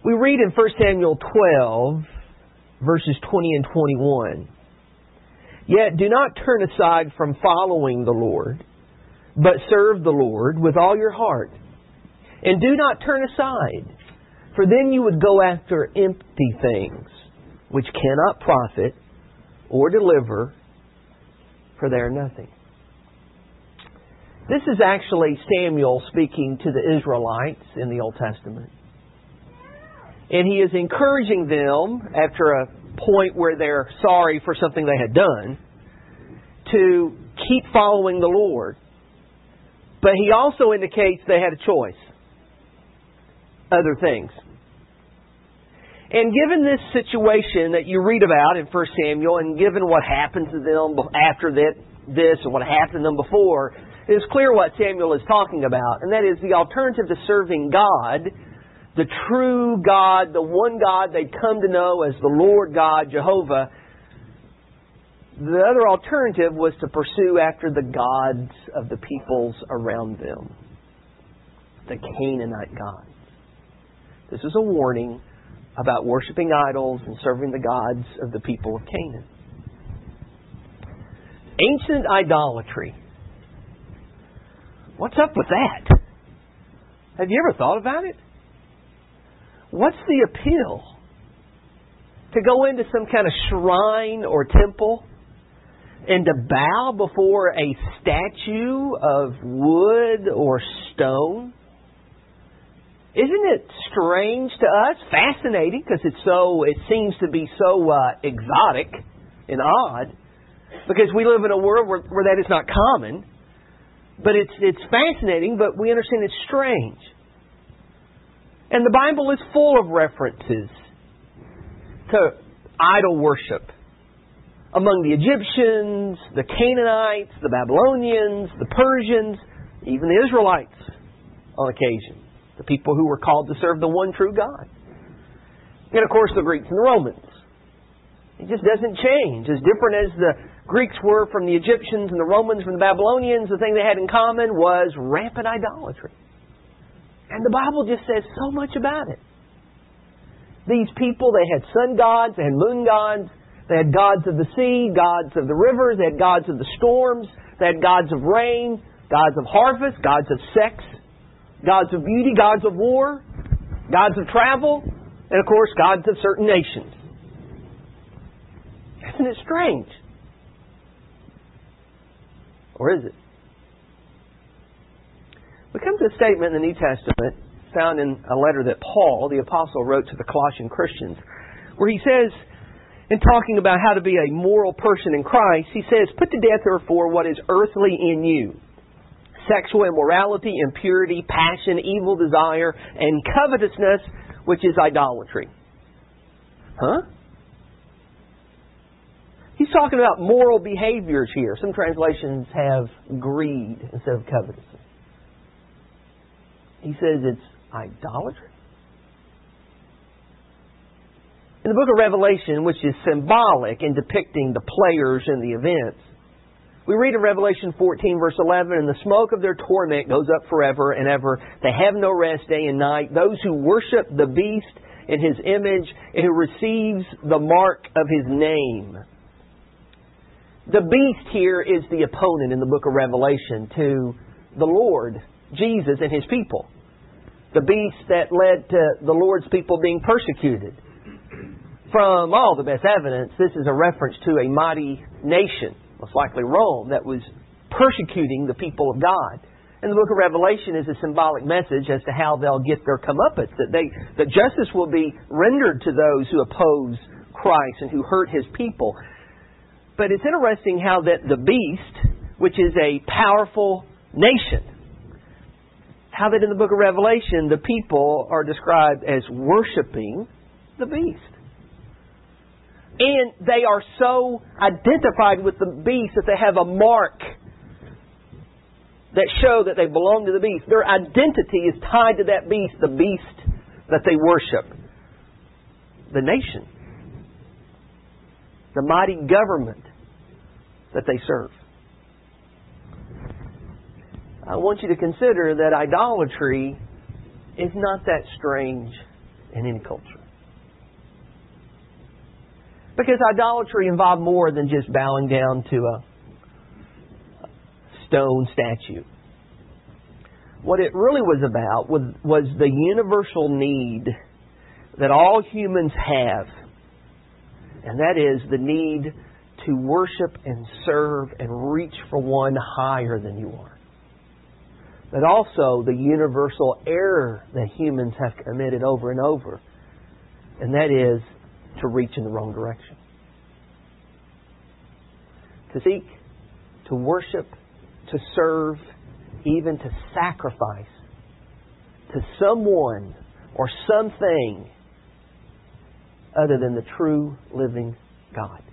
We read in 1 Samuel 12, verses 20 and 21, "Yet do not turn aside from following the Lord, but serve the Lord with all your heart. And do not turn aside, for then you would go after empty things, which cannot profit or deliver, for they are nothing." This is actually Samuel speaking to the Israelites in the Old Testament. And he is encouraging them, after a point where they're sorry for something they had done, to keep following the Lord. But he also indicates they had a choice. Other things. And given this situation that you read about in 1 Samuel, and given what happened to them after this and what happened to them before, it is clear what Samuel is talking about. And that is the alternative to serving God, the true God, the one God they'd come to know as the Lord God, Jehovah. The other alternative was to pursue after the gods of the peoples around them, the Canaanite gods. This is a warning about worshiping idols and serving the gods of the people of Canaan. Ancient idolatry. What's up with that? Have you ever thought about it? What's the appeal? To go into some kind of shrine or temple and to bow before a statue of wood or stone? Isn't it strange to us? Fascinating, because it seems to be so exotic and odd. Because we live in a world where that is not common. But it's fascinating, but we understand it's strange. And the Bible is full of references to idol worship. Among the Egyptians, the Canaanites, the Babylonians, the Persians, even the Israelites on occasion. The people who were called to serve the one true God. And of course the Greeks and the Romans. It just doesn't change. As different as the Greeks were from the Egyptians and the Romans from the Babylonians, the thing they had in common was rampant idolatry. And the Bible just says so much about it. These people, they had sun gods, they had moon gods, they had gods of the sea, gods of the rivers, they had gods of the storms, they had gods of rain, gods of harvest, gods of sex, gods of beauty, gods of war, gods of travel, and of course gods of certain nations. Isn't it strange? Or is it? We come to a statement in the New Testament found in a letter that Paul, the Apostle, wrote to the Colossian Christians, where he says, in talking about how to be a moral person in Christ, he says, "Put to death, therefore, what is earthly in you. Sexual immorality, impurity, passion, evil desire, and covetousness, which is idolatry." Huh? He's talking about moral behaviors here. Some translations have greed instead of covetousness. He says it's idolatry. In the book of Revelation, which is symbolic in depicting the players and the events, we read in Revelation 14, verse 11, "And the smoke of their torment goes up forever and ever. They have no rest day and night. Those who worship the beast in his image and who receives the mark of his name." The beast here is the opponent in the book of Revelation to the Lord, Jesus, and his people. The beast that led to the Lord's people being persecuted. From all the best evidence, this is a reference to a mighty nation, most likely Rome, that was persecuting the people of God. And the book of Revelation is a symbolic message as to how they'll get their comeuppance, that justice will be rendered to those who oppose Christ and who hurt his people. But it's interesting how that the beast, which is a powerful nation, how that in the book of Revelation the people are described as worshiping the beast. And they are so identified with the beast that they have a mark that show that they belong to the beast. Their identity is tied to that beast, the beast that they worship. The nation. The mighty government that they serve. I want you to consider that idolatry is not that strange in any culture. Because idolatry involved more than just bowing down to a stone statue. What it really was about was the universal need that all humans have. And that is the need to worship and serve and reach for one higher than you are. But also the universal error that humans have committed over and over. And that is to reach in the wrong direction. To seek, to worship, to serve, even to sacrifice to someone or something other than the true living God.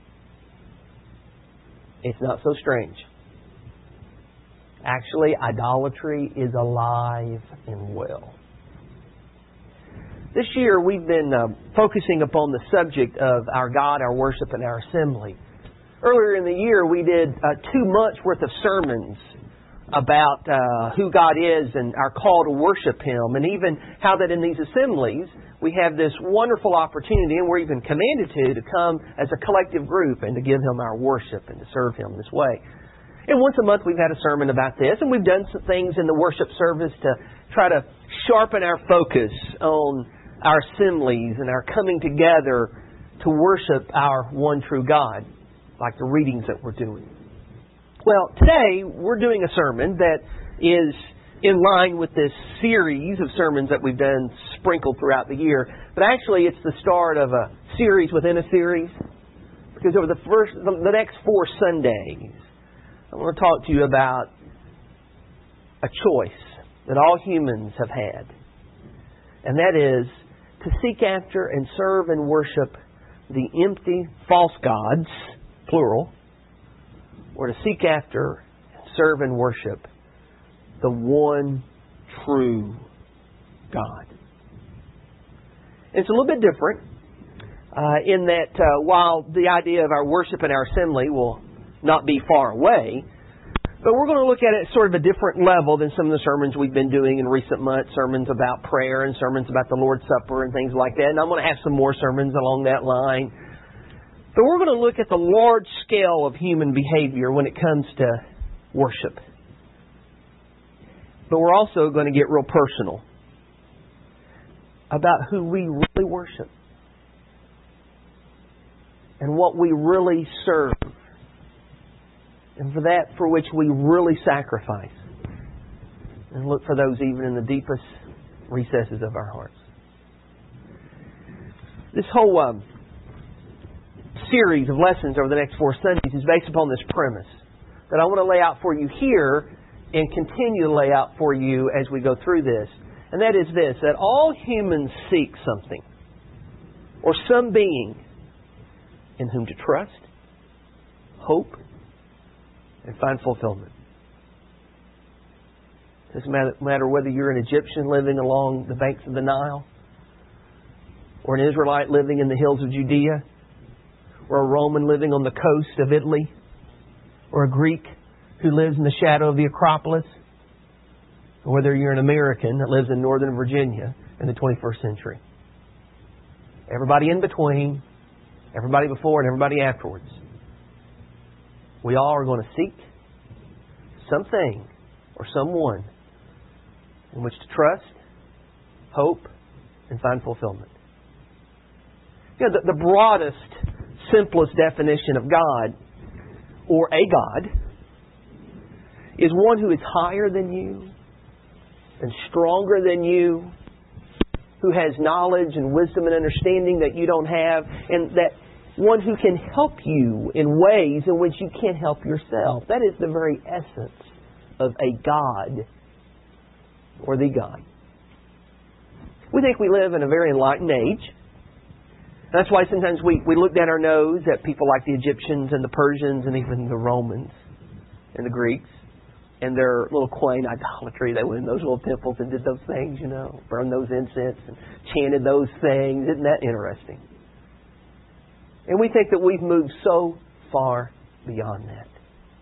It's not so strange. Actually, idolatry is alive and well. This year we've been focusing upon the subject of our God, our worship, and our assembly. Earlier in the year we did 2 months worth of sermons about who God is and our call to worship Him, and even how that in these assemblies we have this wonderful opportunity, and we're even commanded to come as a collective group and to give Him our worship and to serve Him this way. And once a month we've had a sermon about this, and we've done some things in the worship service to try to sharpen our focus on our assemblies and our coming together to worship our one true God, like the readings that we're doing. Well, today we're doing a sermon that is in line with this series of sermons that we've done sprinkled throughout the year. But actually it's the start of a series within a series. Because over the next 4 Sundays, I want to talk to you about a choice that all humans have had. And that is to seek after and serve and worship the empty false gods, plural, or to seek after, serve and worship the one true God. It's a little bit different in that while the idea of our worship and our assembly will not be far away, but we're going to look at it at sort of a different level than some of the sermons we've been doing in recent months, sermons about prayer and sermons about the Lord's Supper and things like that. And I'm going to have some more sermons along that line. But we're going to look at the large scale of human behavior when it comes to worship. But we're also going to get real personal about who we really worship and what we really serve, and for that for which we really sacrifice, and look for those even in the deepest recesses of our hearts. This whole series of lessons over the next 4 Sundays is based upon this premise that I want to lay out for you here and continue to lay out for you as we go through this. And that is this, that all humans seek something or some being in whom to trust, hope, and find fulfillment. It doesn't matter whether you're an Egyptian living along the banks of the Nile, or an Israelite living in the hills of Judea, or a Roman living on the coast of Italy, or a Greek who lives in the shadow of the Acropolis, or whether you're an American that lives in Northern Virginia in the 21st century. Everybody in between, everybody before and everybody afterwards. We all are going to seek something or someone in which to trust, hope, and find fulfillment. You know, the broadest, simplest definition of God, or a God, is one who is higher than you and stronger than you, who has knowledge and wisdom and understanding that you don't have, and that one who can help you in ways in which you can't help yourself. That is the very essence of a God, or the God. We think we live in a very enlightened age. That's why sometimes we look down our nose at people like the Egyptians and the Persians and even the Romans and the Greeks and their little quaint idolatry. They went in those little temples and did those things, burned those incense and chanted those things. Isn't that interesting? And we think that we've moved so far beyond that.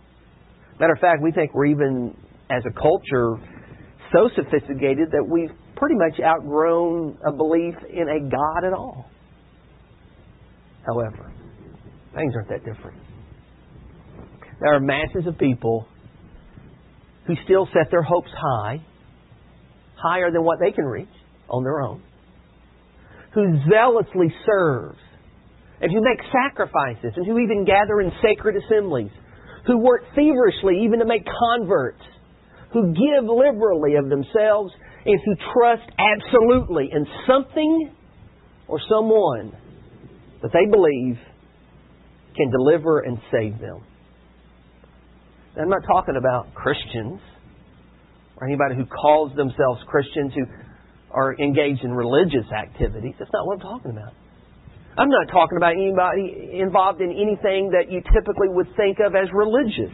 Matter of fact, we think we're even, as a culture, so sophisticated that we've pretty much outgrown a belief in a God at all. However, things aren't that different. There are masses of people who still set their hopes high, higher than what they can reach on their own, who zealously serve, and who make sacrifices, and who even gather in sacred assemblies, who work feverishly even to make converts, who give liberally of themselves, and who trust absolutely in something or someone that they believe can deliver and save them. Now, I'm not talking about Christians or anybody who calls themselves Christians who are engaged in religious activities. That's not what I'm talking about. I'm not talking about anybody involved in anything that you typically would think of as religious.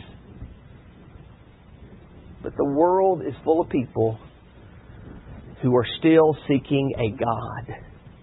But the world is full of people who are still seeking a God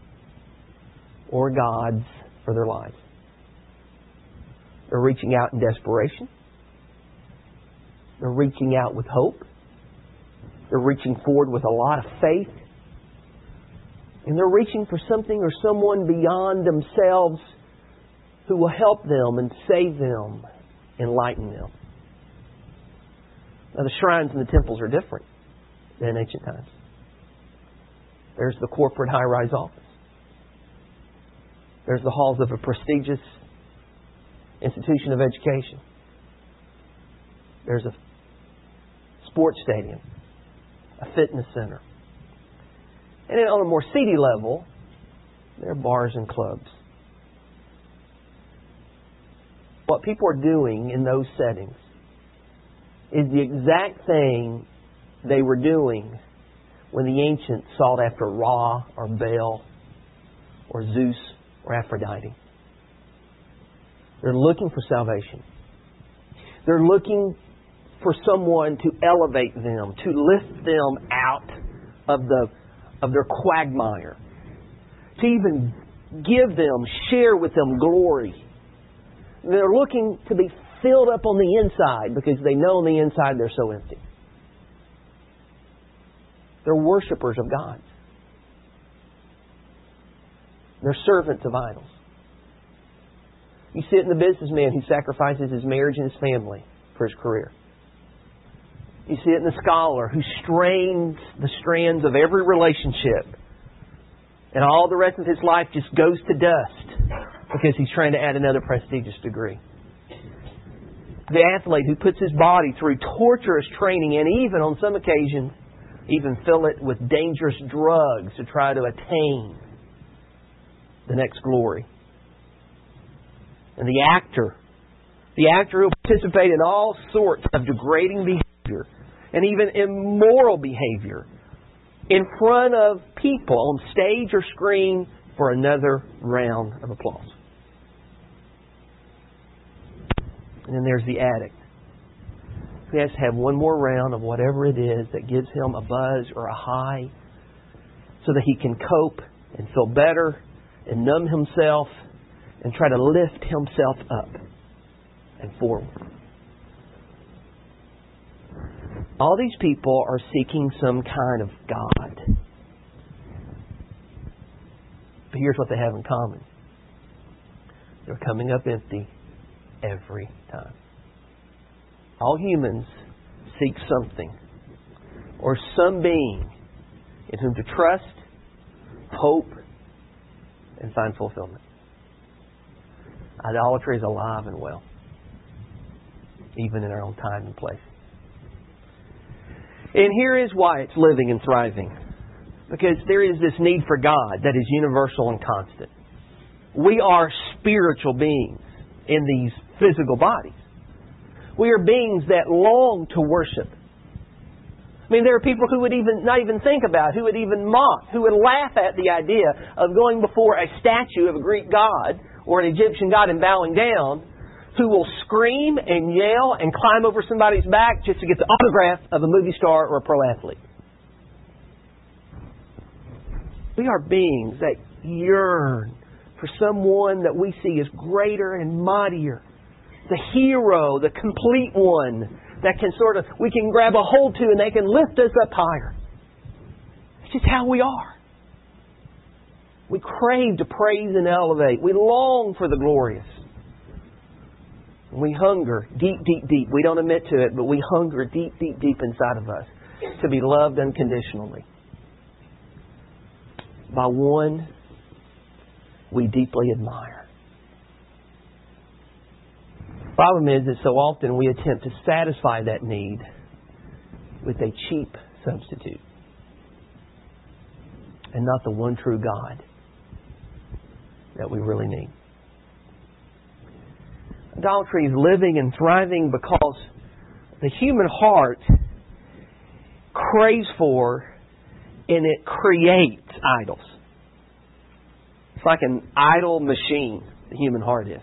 or gods for their lives. They're reaching out in desperation. They're reaching out with hope. They're reaching forward with a lot of faith. And they're reaching for something or someone beyond themselves who will help them and save them, enlighten them. Now, the shrines and the temples are different than in ancient times. There's the corporate high-rise office. There's the halls of a prestigious institution of education. There's a sports stadium, a fitness center. And then on a more seedy level, there are bars and clubs. What people are doing in those settings is the exact thing they were doing when the ancients sought after Ra or Baal or Zeus or Aphrodite. They're looking for salvation. They're looking for someone to elevate them, to lift them out of their quagmire, to even give them, share with them glory. They're looking to be filled up on the inside because they know on the inside they're so empty. They're worshipers of God. They're servants of idols. You see it in the businessman who sacrifices his marriage and his family for his career. You see it in the scholar who strains the strands of every relationship, and all the rest of his life just goes to dust because he's trying to add another prestigious degree. The athlete who puts his body through torturous training and even on some occasions even fill it with dangerous drugs to try to attain the next glory. And the actor who will participate in all sorts of degrading behavior and even immoral behavior in front of people on stage or screen for another round of applause. And then there's the addict who has to have one more round of whatever it is that gives him a buzz or a high so that he can cope and feel better and numb himself and try to lift himself up and forward. All these people are seeking some kind of God. But here's what they have in common. They're coming up empty every time. All humans seek something or some being in whom to trust, hope, and find fulfillment. Idolatry is alive and well, even in our own time and place. And here is why it's living and thriving. Because there is this need for God that is universal and constant. We are spiritual beings in these physical bodies. We are beings that long to worship. I mean, there are people who would not even think about, who would even mock, who would laugh at the idea of going before a statue of a Greek god or an Egyptian god and bowing down, who will scream and yell and climb over somebody's back just to get the autograph of a movie star or a pro athlete. We are beings that yearn for someone that we see as greater and mightier. The hero, the complete one that we can grab a hold to and they can lift us up higher. It's just how we are. We crave to praise and elevate. We long for the glorious. We hunger deep, deep, deep. We don't admit to it, but we hunger deep, deep, deep inside of us to be loved unconditionally by one we deeply admire. The problem is that so often we attempt to satisfy that need with a cheap substitute and not the one true God that we really need. Idolatry is living and thriving because the human heart craves for and it creates idols. It's like an idol machine, the human heart is.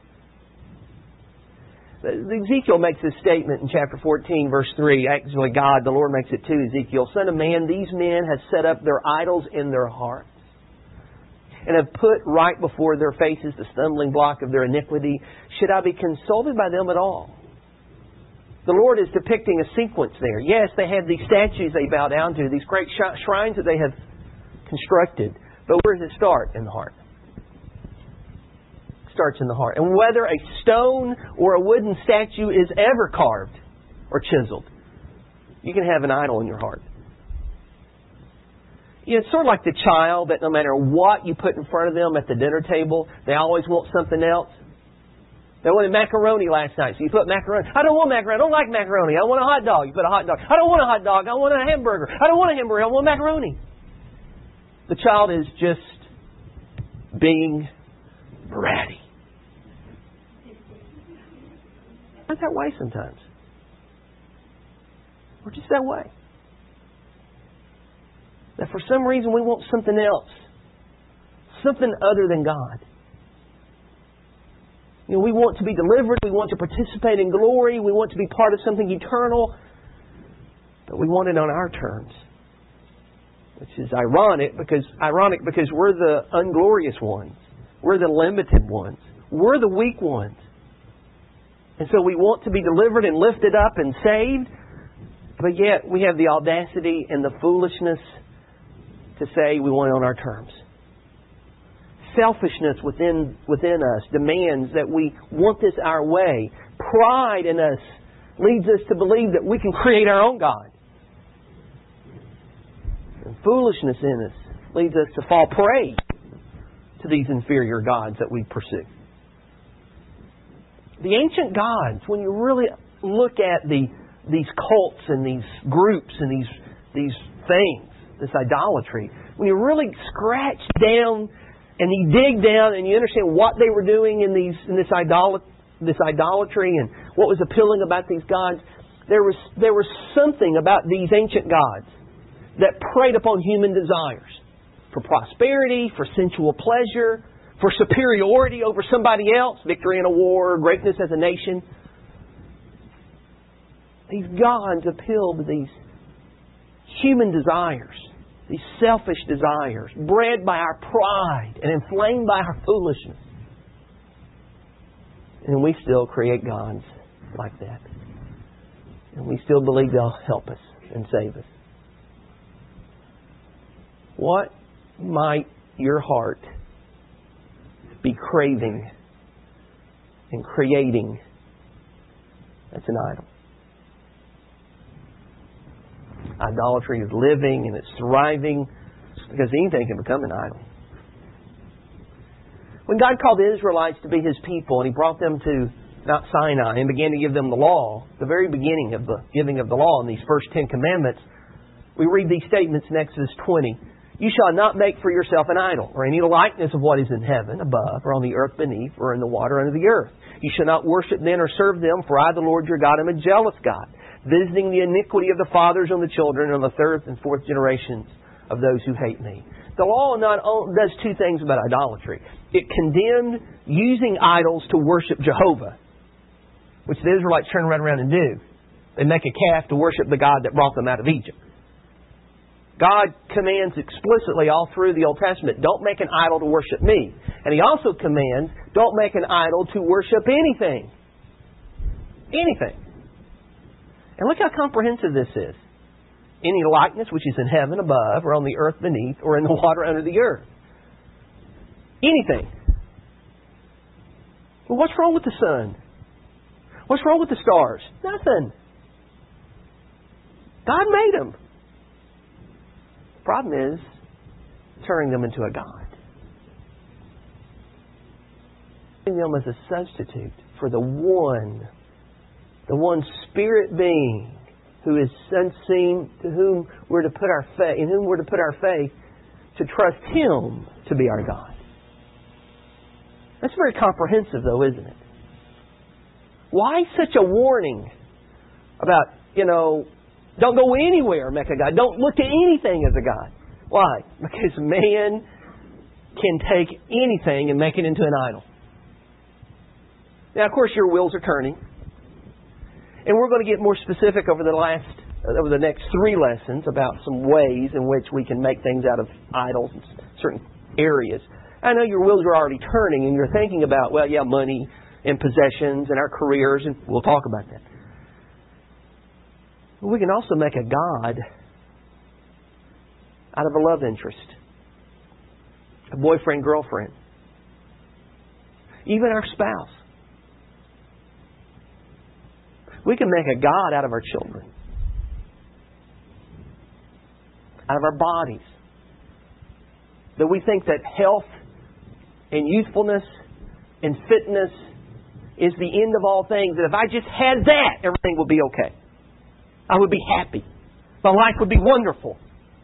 Ezekiel makes this statement in chapter 14, verse 3. Actually, God, the Lord makes it to Ezekiel. Son of man, these men have set up their idols in their hearts and have put right before their faces the stumbling block of their iniquity. Should I be consulted by them at all? The Lord is depicting a sequence there. Yes, they have these statues they bow down to, these great shrines that they have constructed. But where does it start? In the heart. It starts in the heart. And whether a stone or a wooden statue is ever carved or chiseled, you can have an idol in your heart. You know, it's sort of like the child that no matter what you put in front of them at the dinner table, they always want something else. They wanted macaroni last night, so you put macaroni. I don't want macaroni. I don't like macaroni. I want a hot dog. You put a hot dog. I don't want a hot dog. I want a hamburger. I don't want a hamburger. I want macaroni. The child is just being bratty. Not that way sometimes. We're just that way. That for some reason we want something else. Something other than God. You know, we want to be delivered. We want to participate in glory. We want to be part of something eternal. But we want it on our terms. Which is ironic because we're the unglorious ones. We're the limited ones. We're the weak ones. And so we want to be delivered and lifted up and saved. But yet we have the audacity and the foolishness to say we want it on our terms. Selfishness within us demands that we want this our way. Pride in us leads us to believe that we can create our own God. And foolishness in us leads us to fall prey to these inferior gods that we pursue. The ancient gods, when you really look at these cults and these groups and these things, this idolatry, when you really scratch down and you dig down and you understand what they were doing in this idolatry and what was appealing about these gods, there was something about these ancient gods that preyed upon human desires for prosperity, for sensual pleasure, for superiority over somebody else, victory in a war, greatness as a nation. These gods appealed to these human desires, these selfish desires, bred by our pride and inflamed by our foolishness. And we still create gods like that. And we still believe they'll help us and save us. What might your heart be craving and creating that's an idol? Idolatry is living and it's thriving because anything can become an idol. When God called the Israelites to be His people and He brought them to Mount Sinai and began to give them the law, the very beginning of the giving of the law in these first 10 commandments, we read these statements in Exodus 20. You shall not make for yourself an idol, or any likeness of what is in heaven above, or on the earth beneath, or in the water under the earth. You shall not worship them or serve them, for I, the Lord your God, am a jealous God, visiting the iniquity of the fathers on the children, and on the third and fourth generations of those who hate me. The law not only does two things about idolatry. It condemned using idols to worship Jehovah, which the Israelites turn right around and do. They make a calf to worship the God that brought them out of Egypt. God commands explicitly all through the Old Testament, don't make an idol to worship me. And He also commands, don't make an idol to worship anything. Anything. And look how comprehensive this is. any likeness which is in heaven above, or on the earth beneath, or in the water under the earth. Anything. Well, what's wrong with the sun? What's wrong with the stars? Nothing. God made them. The problem is turning them into a God. Turning them as a substitute for the one spirit being who is unseen, to whom we're to put our faith, in whom we're to put our faith, to trust Him to be our God. That's very comprehensive, though, isn't it? Why such a warning about, don't go anywhere, make a God. Don't look to anything as a God. Why? Because man can take anything and make it into an idol. Now, of course, your wheels are turning. And we're going to get more specific over the next 3 lessons about some ways in which we can make things out of idols in certain areas. I know your wheels are already turning and you're thinking about, money and possessions and our careers, and we'll talk about that. But we can also make a God out of a love interest, a boyfriend, girlfriend, even our spouse. We can make a God out of our children, out of our bodies. That we think that health and youthfulness and fitness is the end of all things. That if I just had that, everything would be okay. I would be happy. My life would be wonderful.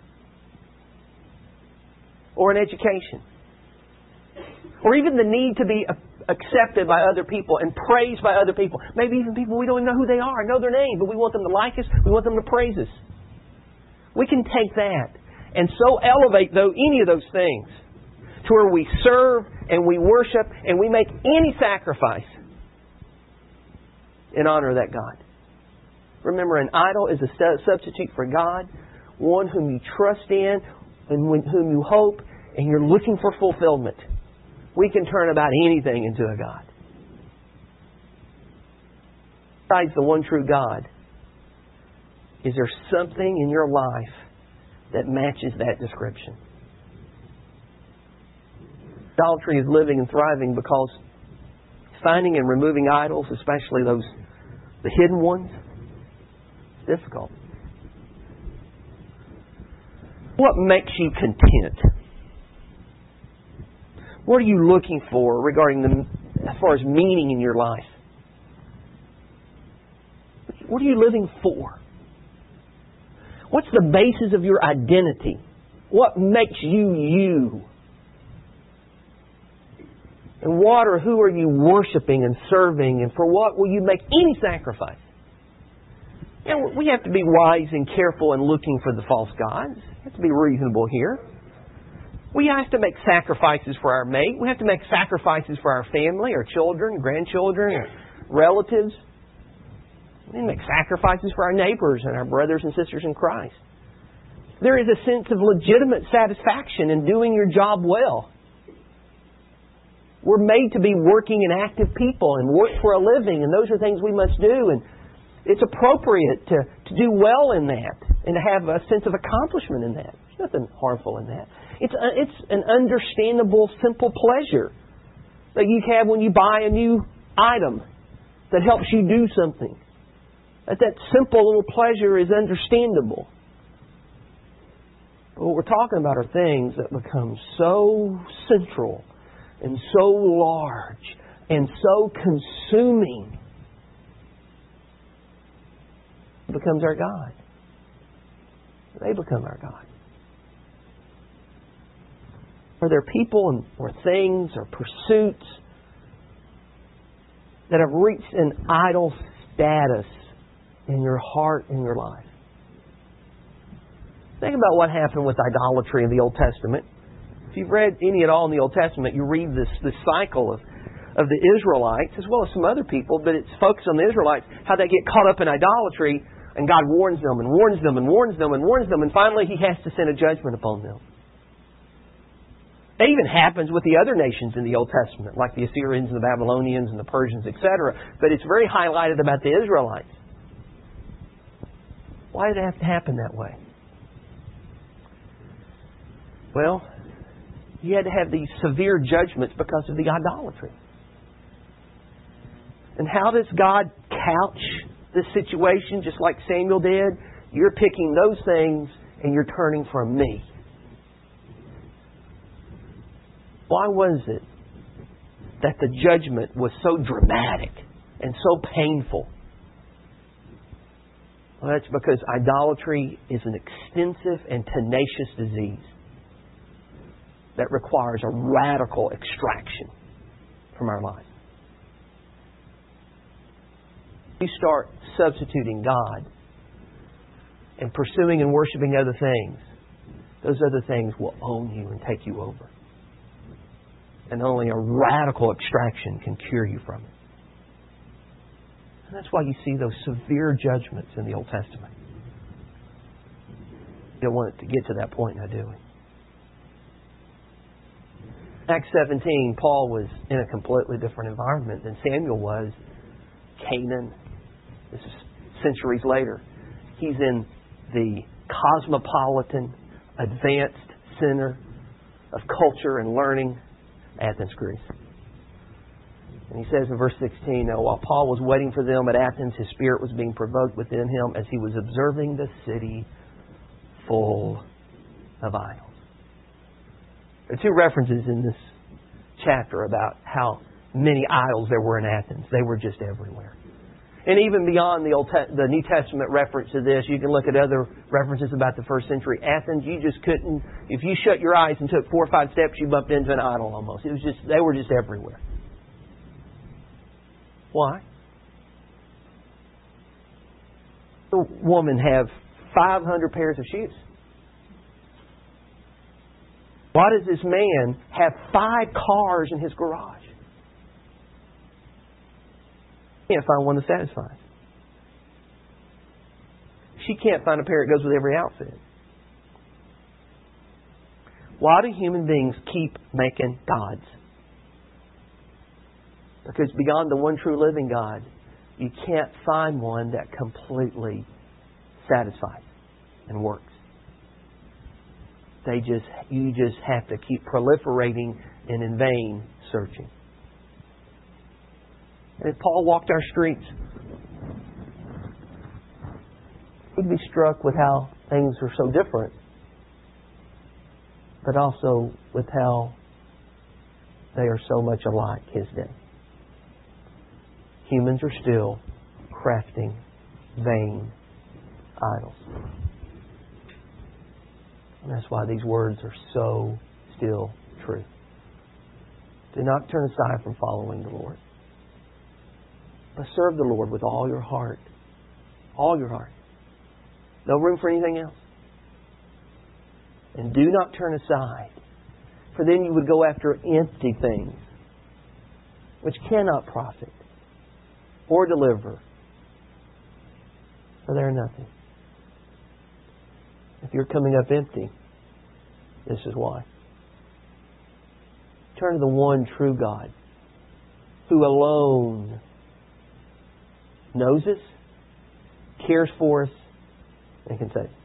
Or an education. Or even the need to be accepted by other people and praised by other people. Maybe even people we don't even know who they are, know their name, but we want them to like us, we want them to praise us. We can take that and so elevate any of those things to where we serve and we worship and we make any sacrifice in honor of that God. Remember, an idol is a substitute for God, one whom you trust in and whom you hope, and you're looking for fulfillment. We can turn about anything into a God. Besides the one true God, is there something in your life that matches that description? Idolatry is living and thriving because finding and removing idols, especially the hidden ones, is difficult. What makes you content? What are you looking for regarding as far as meaning in your life? What are you living for? What's the basis of your identity? What makes you you? And what or who are you worshiping and serving, and for what will you make any sacrifice? We have to be wise and careful in looking for the false gods. We have to be reasonable here. We have to make sacrifices for our mate. We have to make sacrifices for our family, our children, grandchildren, our relatives. We make sacrifices for our neighbors and our brothers and sisters in Christ. There is a sense of legitimate satisfaction in doing your job well. We're made to be working and active people and work for a living, and those are things we must do. And it's appropriate to do well in that and to have a sense of accomplishment in that. There's nothing harmful in that. It's an understandable, simple pleasure that you have when you buy a new item that helps you do something. That simple little pleasure is understandable. But what we're talking about are things that become so central and so large and so consuming. It becomes our God. They become our God. Are there people or things or pursuits that have reached an idol status in your heart and your life? Think about what happened with idolatry in the Old Testament. If you've read any at all in the Old Testament, you read this cycle of the Israelites, as well as some other people, but it's focused on the Israelites, how they get caught up in idolatry, and God warns them and warns them and warns them and warns them, and finally He has to send a judgment upon them. It even happens with the other nations in the Old Testament, like the Assyrians and the Babylonians and the Persians, etc. But it's very highlighted about the Israelites. Why did it have to happen that way? Well, you had to have these severe judgments because of the idolatry. And how does God couch this situation just like Samuel did? You're picking those things and you're turning from me. Why was it that the judgment was so dramatic and so painful? Well, that's because idolatry is an extensive and tenacious disease that requires a radical extraction from our lives. You start substituting God and pursuing and worshiping other things, those other things will own you and take you over. And only a radical extraction can cure you from it. And that's why you see those severe judgments in the Old Testament. You don't want it to get to that point now, do we? Acts 17, Paul was in a completely different environment than Samuel was. Canaan. This is centuries later. He's in the cosmopolitan, advanced center of culture and learning, Athens, Greece. And he says in verse 16, now while Paul was waiting for them at Athens, his spirit was being provoked within him as he was observing the city full of idols. There are two references in this chapter about how many idols there were in Athens. They were just everywhere. And even beyond the New Testament reference to this, you can look at other references about the first century. Athens, you just couldn't, if you shut your eyes and took 4 or 5 steps, you bumped into an idol almost. It was just, they were just everywhere. Why? The woman have 500 pairs of shoes. Why does this man have 5 cars in his garage? Can't find one that satisfies. She can't find a pair that goes with every outfit. Why do human beings keep making gods? Because beyond the one true living God, you can't find one that completely satisfies and works. You just have to keep proliferating and in vain searching. And if Paul walked our streets, he'd be struck with how things are so different, but also with how they are so much alike his day. Humans are still crafting vain idols. And that's why these words are so still true. Do not turn aside from following the Lord, but serve the Lord with all your heart. All your heart. No room for anything else. And do not turn aside, for then you would go after empty things, which cannot profit or deliver, for they are nothing. If you're coming up empty, this is why. Turn to the one true God, who alone knows us, cares for us, and can save us.